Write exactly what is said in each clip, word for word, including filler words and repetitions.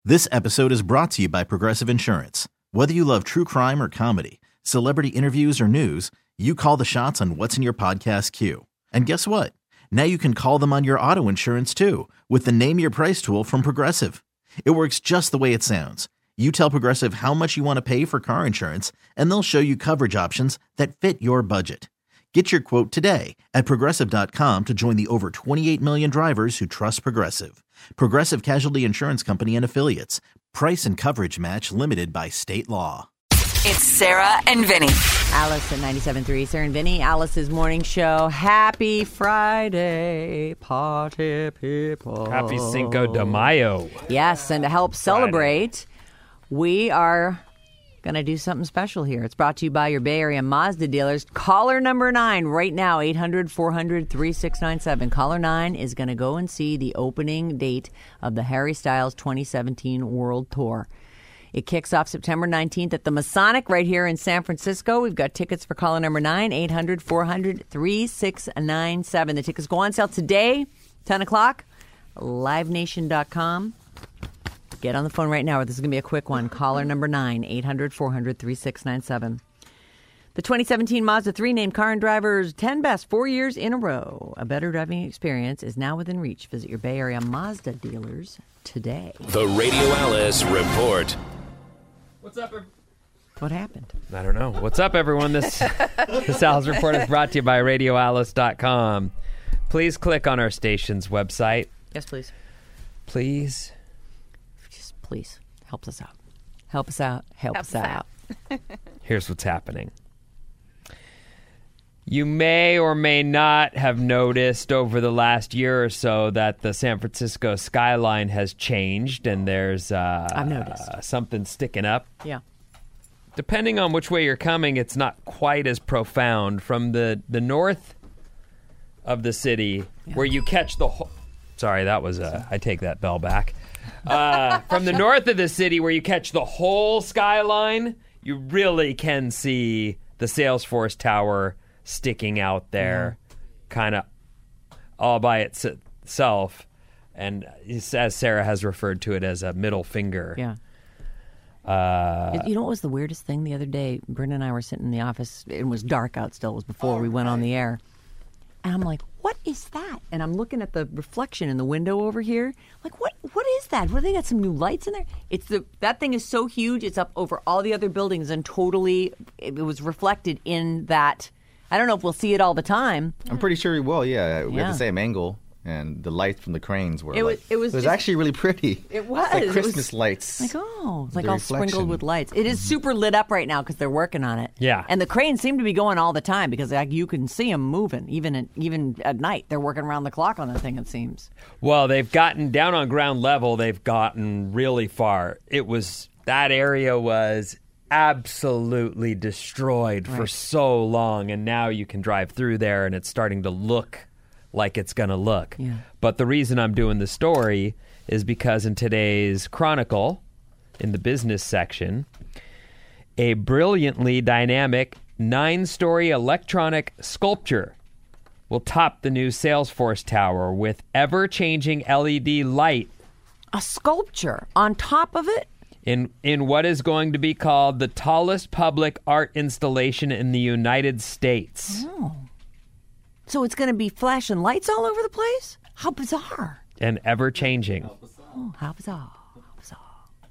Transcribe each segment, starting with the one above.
This episode is brought to you by Progressive Insurance. Whether you love true crime or comedy, celebrity interviews or news, you call the shots on what's in your podcast queue. And guess what? Now you can call them on your auto insurance too with the Name Your Price tool from Progressive. It works just the way it sounds. You tell Progressive how much you want to pay for car insurance, and they'll show you coverage options that fit your budget. Get your quote today at Progressive dot com to join the over twenty-eight million drivers who trust Progressive. Progressive Casualty Insurance Company and Affiliates. Price and coverage match limited by state law. It's Sarah and Vinny. Alice at ninety-seven point three. Sarah and Vinny, Alice's morning show. Happy Friday, party people. Happy Cinco de Mayo. Yes, and to help celebrate, we are going to do something special here. It's brought to you by your Bay Area Mazda dealers. Caller number nine right now, eight hundred, four hundred, thirty-six ninety-seven. Caller nine is going to go and see the opening date of the Harry Styles twenty seventeen World Tour. It kicks off September nineteenth at the Masonic right here in San Francisco. We've got tickets for caller number nine, eight hundred, four hundred, thirty-six ninety-seven. The tickets go on sale today, ten o'clock, live nation dot com. Get on the phone right now. This is going to be a quick one. Caller number nine, eight hundred, four hundred, thirty-six ninety-seven. The twenty seventeen Mazda three named Car and Driver's ten Best four years in a row. A better driving experience is now within reach. Visit your Bay Area Mazda dealers today. The Radio Alice Report. What's up, everyone? What happened? I don't know. What's up, everyone? This, this Alice Report is brought to you by radio alice dot com. Please click on our station's website. Yes, please. Please. Just please. Helps us out. Help us out. Help, Help us us out. out. Here's what's happening. You may or may not have noticed over the last year or so that the San Francisco skyline has changed and there's uh, I've noticed. uh, something sticking up. Yeah. Depending on which way you're coming, it's not quite as profound. From the, the north of the city, Yeah. where you catch the whole... Sorry, that was a... I take that bell back. Uh, from the north of the city, where you catch the whole skyline, you really can see the Salesforce Tower sticking out there, yeah. kind of all by its- itself. And as Sarah has referred to it as a middle finger. Yeah. Uh, you know what was the weirdest thing the other day? Brenda and I were sitting in the office. It was dark out still. It was before we went on the air. And I'm like, what is that? And I'm looking at the reflection in the window over here. Like, what? What is that? What, they got some new lights in there? It's the That thing is so huge. It's up over all the other buildings and totally, it was reflected in that. I don't know if we'll see it all the time. I'm pretty sure we will, yeah. We Yeah. have the same angle, and the lights from the cranes were It was- like, it was it was just- actually really pretty. It was. It's like It Christmas was lights. Like, oh, it's like The all reflection. sprinkled with lights. It is super lit up right now because they're working on it. Yeah. And the cranes seem to be going all the time because like, you can see them moving, even at, even at night. They're working around the clock on that thing, it seems. Well, they've gotten down on ground level. They've gotten really far. It was, that area was absolutely destroyed for Right. so long, and now you can drive through there and it's starting to look like it's going to look. Yeah. But the reason I'm doing the story is because in today's Chronicle, in the business section, a brilliantly dynamic nine-story electronic sculpture will top the new Salesforce Tower with ever-changing L E D light A sculpture on top of it? in in what is going to be called the tallest public art installation in the United States. Oh. So it's going to be flashing lights all over the place? How bizarre. And ever-changing. Oh, how bizarre. How bizarre.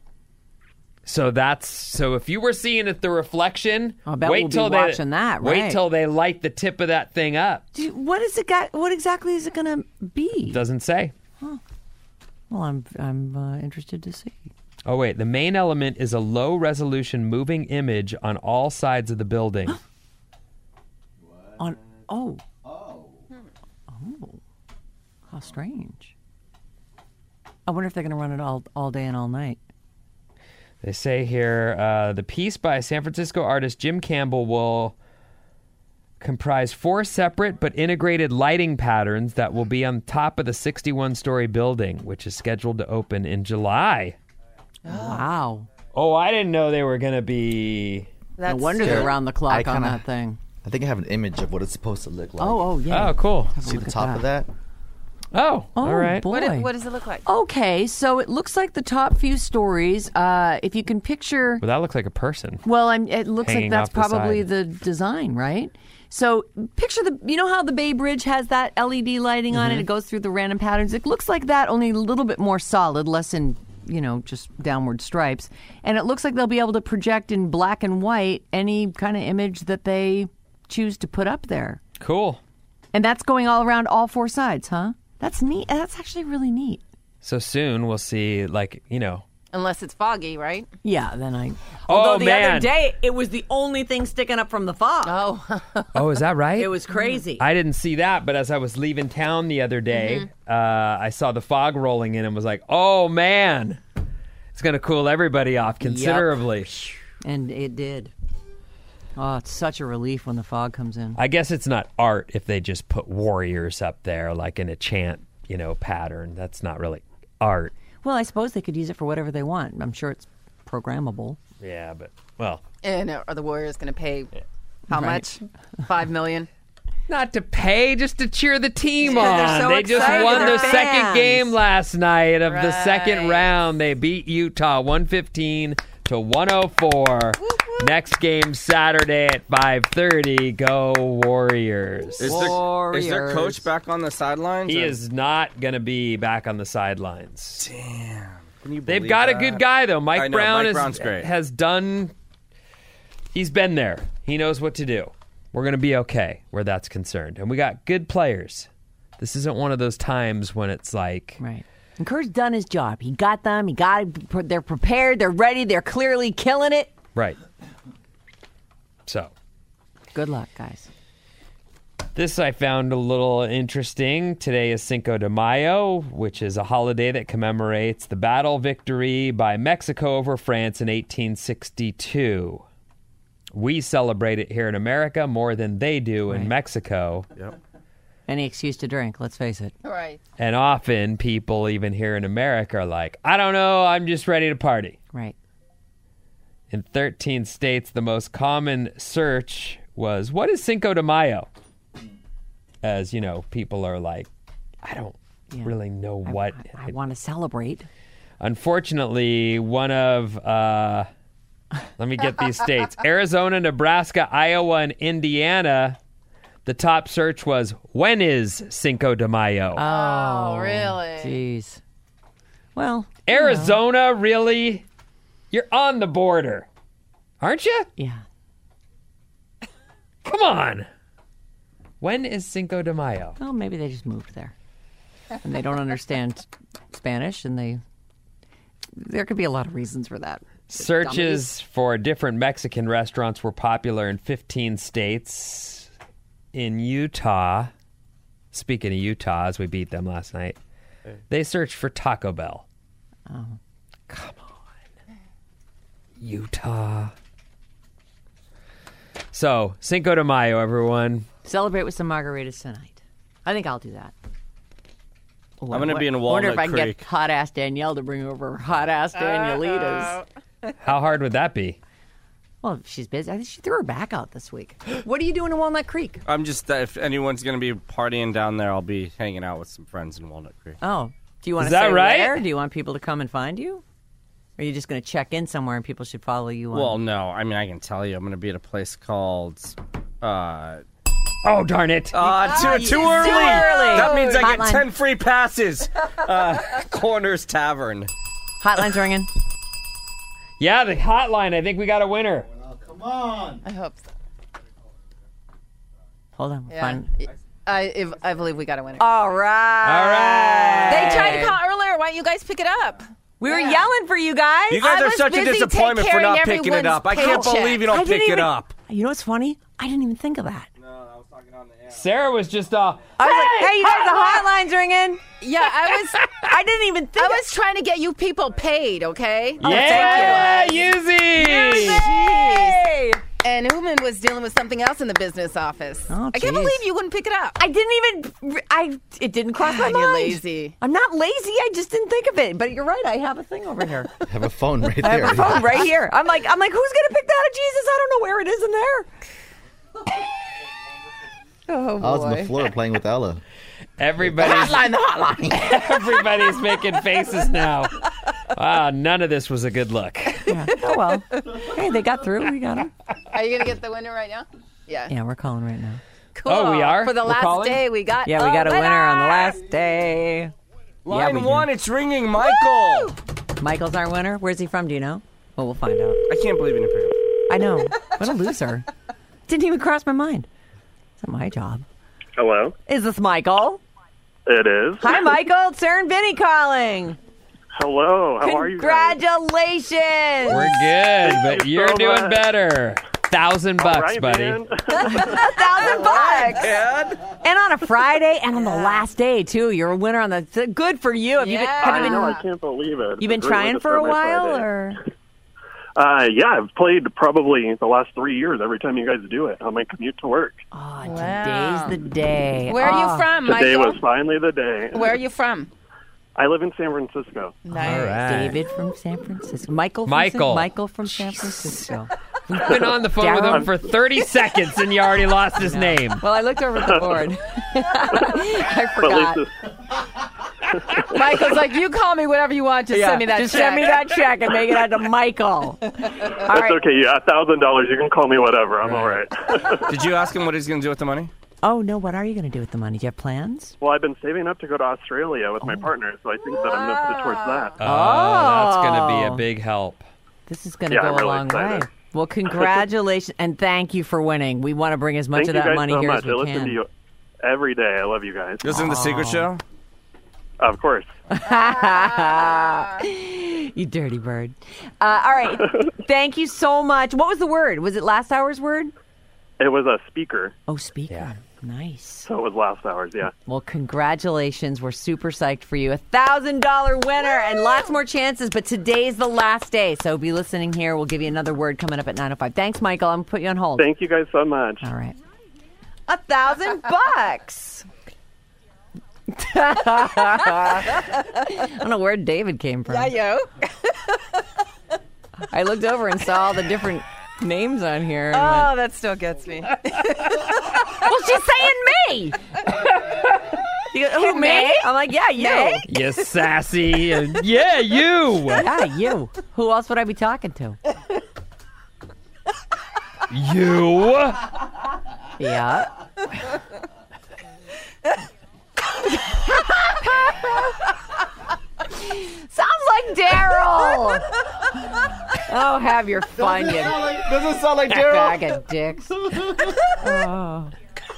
So that's so if you were seeing it the reflection, I bet wait we'll be till they watching that, wait right. till they light the tip of that thing up. Do you- what is it got? What exactly is it going to be? Doesn't say. Well, I'm I'm uh, interested to see. Oh wait, the main element is a low-resolution moving image on all sides of the building. On oh. Oh. Oh. How strange. I wonder if they're going to run it all all day and all night. They say here, uh, the piece by San Francisco artist Jim Campbell will comprise four separate but integrated lighting patterns that will be on top of the sixty-one story building, which is scheduled to open in July. Wow. Oh, I didn't know they were going to be... No wonder they're around the clock I on kinda- that thing. I think I have an image of what it's supposed to look like. Oh, oh, yeah. Oh, cool. Have a See look the at top of that? Oh, Oh, all right. boy. What, it- what does it look like? Okay, so it looks like the top few stories. Uh, if you can picture, Well, that looks like a person. well, I'm, it looks Hanging like that's off the probably side. the design, right? So picture the, you know how the Bay Bridge has that L E D lighting on it? It goes through the random patterns. It looks like that, only a little bit more solid, less in, you know, just downward stripes. And it looks like they'll be able to project in black and white any kind of image that they choose to put up there. Cool. And that's going all around all four sides, huh? That's neat. That's actually really neat. So soon we'll see, like, you know. Unless it's foggy, right? Yeah, then I. Oh, Although the man. other day, it was the only thing sticking up from the fog. Oh. Oh, is that right? It was crazy. I didn't see that, but as I was leaving town the other day, uh, I saw the fog rolling in and was like, oh, man. It's going to cool everybody off considerably. And it did. Oh, it's such a relief when the fog comes in. I guess it's not art if they just put warriors up there like in a chant, you know, pattern. That's not really art. Well, I suppose they could use it for whatever they want. I'm sure it's programmable. Yeah, but, well, And are the Warriors going to pay how Right. much? Five million? not to pay, just to cheer the team Yeah, on. they're so They just excited, won they're their fans. second game last night of the second Right. round. They beat Utah one fifteen to one oh four. Next game Saturday at five thirty. Go Warriors. Is their, is their coach back on the sidelines? He or- is not going to be back on the sidelines. Damn. Can you They've believe got that? a good guy, though. Mike I know, Brown Mike is, Brown's great. has done... He's been there. He knows what to do. We're going to be okay where that's concerned. And we got good players. This isn't one of those times when it's like... Right. And Kurt's done his job. He got them. He got. They're prepared. They're ready. They're clearly killing it. Right. So, Good luck, guys. this I found a little interesting. Today is Cinco de Mayo, which is a holiday that commemorates the battle victory by Mexico over France in eighteen sixty-two. We celebrate it here in America more than they do in Right. Mexico. Yep. Any excuse to drink. Let's face it. Right. And often people, even here in America, are like, I don't know, I'm just ready to party. Right. In thirteen states, the most common search was, what is Cinco de Mayo? As, you know, people are like, I don't Yeah. really know I- what. I, I want to celebrate. Unfortunately, one of, uh, let me get these states, Arizona, Nebraska, Iowa, and Indiana, the top search was, when is Cinco de Mayo? Oh, really? Jeez. Well, Arizona, really? You're on the border, aren't you? yeah. Come on. When is Cinco de Mayo? Well, maybe they just moved there, and they don't understand Spanish, and they. There could be a lot of reasons for that. Searches for different Mexican restaurants were popular in fifteen states. In Utah, speaking of Utah, as we beat them last night, they searched for Taco Bell. Oh. Come on. Utah. So, Cinco de Mayo, everyone. Celebrate with some margaritas tonight. I think I'll do that. Ooh, I'm gonna I be in I wonder if Walnut I can Creek. get hot ass Danielle to bring over hot ass Danielitas. How hard would that be? Well, if she's busy. I think she threw her back out this week. What are you doing in Walnut Creek? I'm just, uh, if anyone's going to be partying down there, I'll be hanging out with some friends in Walnut Creek. Oh, do you want Is to that say right? where? Do you want people to come and find you? Or are you just going to check in somewhere and people should follow you on? Well, no. I mean, I can tell you. I'm going to be at a place called... Uh, Oh, darn it. uh, too, too early. early. That means I Hotline. get ten free passes. Uh, Corners Tavern. Hotline's ringing. Yeah, the hotline. I think we got a winner. I hope so. Hold on. We'll Yeah. find... I, if, I believe we got a winner. All right. All right. They tried to call earlier. Why don't you guys pick it up? We were yelling for you guys. You guys I are was such a busy disappointment for taking not care of picking it up. I can't everyone's believe you I don't didn't pick it even- up. You know what's funny? I didn't even think of that. Sarah was just uh I was like, hey, you guys, the hotline's ringing. Yeah, I was I didn't even think I of was trying to get you people paid, okay? yeah, Yuzi! Hey! And Uman was dealing with something else in the business office. Oh, I can't geez. believe you wouldn't pick it up. I didn't even, I, it didn't cross my mind. You're lazy. I'm not lazy. I just didn't think of it. But you're right. I have a thing over here. I have a phone right I there. have a phone right here. I'm like, I'm like, who's going to pick that up? Jesus, I don't know where it is in there. Oh, I was on boy. the floor playing with Ella. Everybody's Hotline, the hotline. everybody's making faces now. Wow, none of this was a good look. Yeah. Oh, well. Hey, they got through. We got them. Are you going to get the winner right now? Yeah. Yeah, we're calling right now. Cool. Oh, we are? For the We're last calling? day, we got Yeah, we got a winner on the last day. Line we do. one, it's ringing, Michael. Michael's our winner. Where's he from? Do you know? Well, we'll find out. I can't believe you didn't pick up. I know. What a loser. Didn't even cross my mind. It's not my job. Hello, Is this Michael? it is. Hi, Michael. It's Sarah and Vinny calling. Hello, how are you guys? Congratulations. We're good, but you you're so doing much. better. Thousand All bucks, right, buddy. man. A thousand bucks. And on a Friday and on the last day, too. You're a winner on the. th- Good for you. Have you been, Yeah. have I you know, been, I can't believe it. you been It's a great way trying to for a start my while? Friday. Or Uh, yeah, I've played probably the last three years every time you guys do it on my commute to work. Oh, Wow. today's the day. Where are Oh. you from, Today Michael? was finally the day. Where are you from? I live in San Francisco. Nice. All right. David from San Francisco. Michael from Michael. San, Michael from San Francisco. We've been on the phone with him for thirty seconds, and you already lost his name. Well, I looked over at the board. I But at forgot. least it's, Michael's like, you call me whatever you want. Just send me that Just check. send me that check and make it out to Michael. All it's right. okay. Yeah, a thousand dollars. You can call me whatever. I'm all right. Did you ask him what he's going to do with the money? Oh, no. What are you going to do with the money? Do you have plans? Well, I've been saving up to go to Australia with my partner, so I think that I'm going to towards that. Oh, that's going to be a big help. This is going to Yeah, go I'm a really long excited. way. Well, congratulations, and thank you for winning. We want to bring as much Thank of you that guys money so here much. as we I listen can. to you every day. I love you guys. Listen to the Secret Show? Of course. You dirty bird. Uh, all right. Thank you so much. What was the word? Was it last hour's word? It was a speaker, Oh, speaker. Yeah. Nice. so it was last hours, yeah. Well, congratulations. We're super psyched for you. A one thousand dollars winner and lots more chances, but today's the last day. So be listening here. We'll give you another word coming up at nine oh five. Thanks, Michael. I'm going to put you on hold. Thank you guys so much. All right. A thousand bucks. I don't know where David came from. Yeah, yo. I looked over and saw all the different names on here. And Oh, that still gets me. went, well, she's saying me. She goes, who, me? I'm like, yeah, you. You sassy. and- yeah, you. Yeah, you. Who else would I be talking to? You. Yeah. Sounds like Daryl. Oh, have your fun, you Doesn't sound like Daryl. bag of dicks. Oh.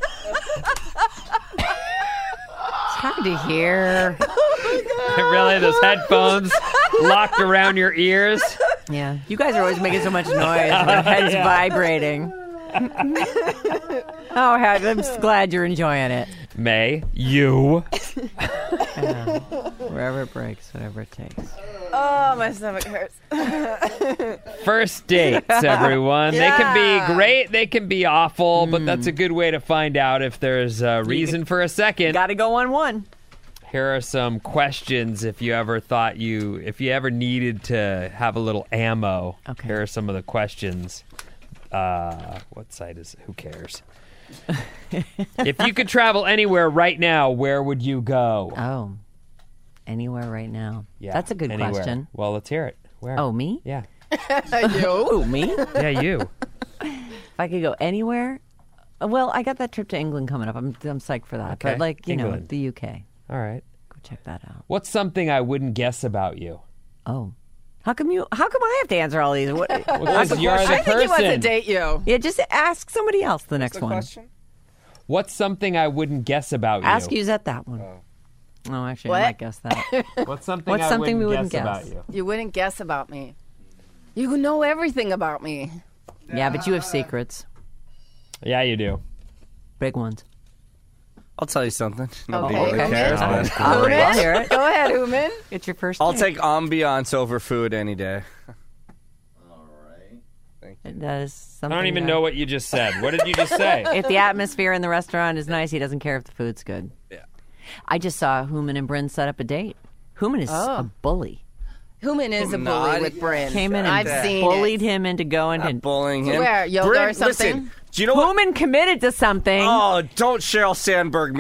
It's hard to hear. Really, those headphones locked around your ears? Yeah, you guys are always making so much noise. My head's vibrating. Oh, Hattie, I'm just glad you're enjoying it. May, you. Yeah. Wherever it breaks, whatever it takes. Oh, my stomach hurts. First dates, everyone. They can Yeah. be great, they can be awful, but that's a good way to find out if there's a reason for a second. Got to go on one. Here are some questions if you ever thought you, if you ever needed to have a little ammo. Okay. Here are some of the questions. Uh, what site is it? Who cares? If you could travel anywhere right now, where would you go? Oh, anywhere right now. Yeah, That's a good anywhere. question. Well, let's hear it. Where? Oh, me? Yeah. Oh, me? Yeah, you. If I could go anywhere, uh, well, I got that trip to England coming up. I'm I'm psyched for that. Okay. But like you know, England. the U K. All right. Go check that out. What's something I wouldn't guess about you? Oh, how come you? How come I have to answer all these? What, Because you're the I think he wants to person. date you. yeah, just ask somebody else the next one. What's something I wouldn't guess about Ask you? Yuzette that one. Oh, actually, What? I might guess that. What's something What's I something wouldn't, we wouldn't guess, guess? about you? You wouldn't guess about me. You know everything about me. Yeah, but you have secrets, Yeah, you do. big ones. I'll tell you something. Nobody Okay, really okay. cares. All but- right, I'll Human? hear it. Go ahead, Human. It's your first. I'll date. take ambiance over food any day. That is I something. don't even that- know what you just said. What did you just say? If the atmosphere in the restaurant is nice, he doesn't care if the food's good. Yeah. I just saw Human and Bryn set up a date. Human is Oh. a bully. Human is a bully Not- with Bryn. Came in and I've seen bullied it. him into going Not and bullying him. Where, yoga Bryn, or something? Listen, do you know what? Human committed to something. Oh, don't Sheryl Sandberg me.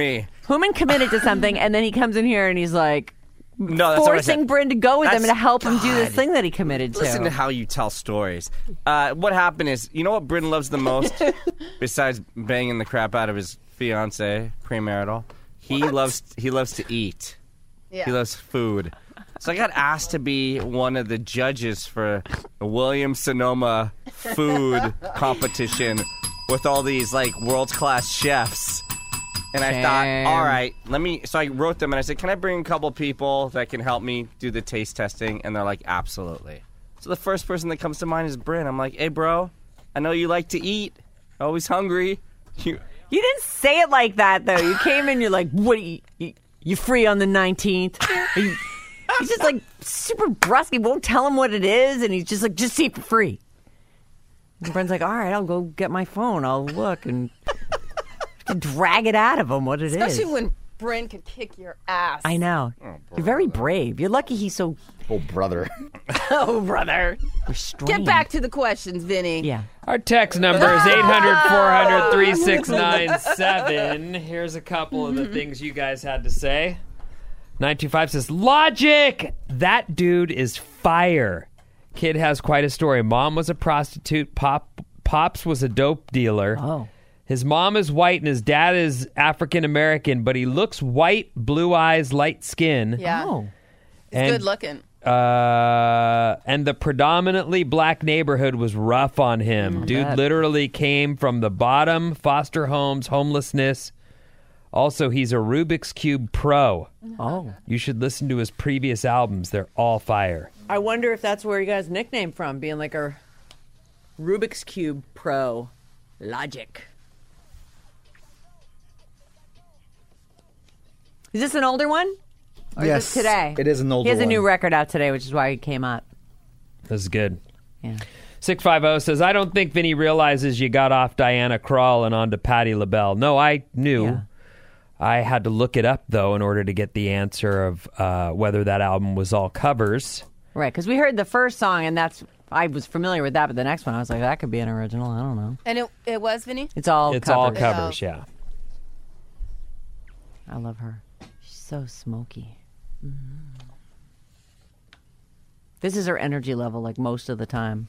Hooman committed to something, and then he comes in here and he's like No, that's what I forcing said. Bryn to go with him That's- and to help him do this God. thing that he committed to. Listen to how you tell stories. Uh, what happened is, you know what Bryn loves the most? Besides banging the crap out of his fiance, premarital? He loves he loves to eat. Yeah. He loves food. So I got asked to be one of the judges for the Williams Sonoma food competition with all these like world-class chefs. And I Damn. thought, all right, let me. So I wrote them and I said, can I bring a couple people that can help me do the taste testing? And they're like, absolutely. So the first person that comes to mind is Bryn. I'm like, hey, bro, I know you like to eat. Always hungry. You, You didn't say it like that, though. You came in, you're like, what, are you, you, you free on the nineteenth? Are you, he's just like super brusque. He won't tell him what it is, and he's just like, just eat for free. And Bryn's like, all right, I'll go get my phone. I'll look and drag it out of him what it is. Especially when Bryn could kick your ass. I know. You're very brave. You're lucky he's so Oh, brother. Oh, brother. restrained. Get back to the questions, Vinny. Yeah. Our text number is eight hundred, four hundred, three six nine seven. Here's a couple of the things you guys had to say. nine two five says, Logic! That dude is fire. Kid has quite a story. Mom was a prostitute. Pop, Pops was a dope dealer. Oh. His mom is white and his dad is African American, but he looks white, blue eyes, light skin. Yeah. Oh. He's And- good looking. Uh, and the predominantly black neighborhood was rough on him. Dude bet. literally came from the bottom, foster homes, homelessness. Also, he's a Rubik's Cube pro. Oh. You should listen to his previous albums. They're all fire. I wonder if that's where you guys nickname from, being like a Rubik's Cube Pro Logic. Is this an older one? Or Yes, is this today? it is an older He has a new one. record out today, which is why he came up. This is good. Yeah. six five zero says, I don't think Vinny realizes you got off Diana Krall and onto Patti LaBelle. No, I knew. Yeah. I had to look it up, though, in order to get the answer of uh, whether that album was all covers. Right, because we heard the first song, and that's I was familiar with that, but the next one, I was like, that could be an original. I don't know. And it, it was, Vinny? It's all It's covers. all covers, yeah. I love her. She's so smoky. Mm-hmm. This is her energy level, like most of the time.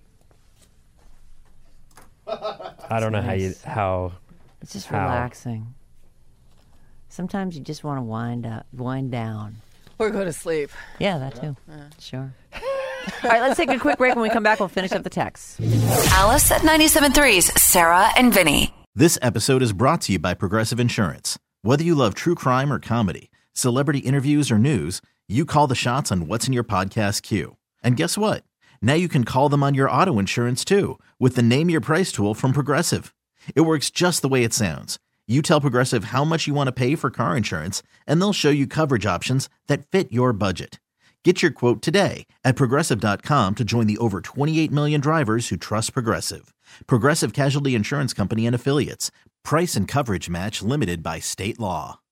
I don't know how you how It's just How? relaxing. Sometimes you just want to wind up, wind down. Or go to sleep. Yeah, that too. Sure. All right, let's take a quick break. When we come back, we'll finish up the text. Alice at ninety-seven point three's Sarah and Vinny. This episode is brought to you by Progressive Insurance. Whether you love true crime or comedy, celebrity interviews or news, you call the shots on what's in your podcast queue. And guess what? Now you can call them on your auto insurance too with the Name Your Price tool from Progressive. It works just the way it sounds. You tell Progressive how much you want to pay for car insurance, and they'll show you coverage options that fit your budget. Get your quote today at Progressive dot com to join the over twenty-eight million drivers who trust Progressive. Progressive Casualty Insurance Company and Affiliates. Price and coverage match limited by state law.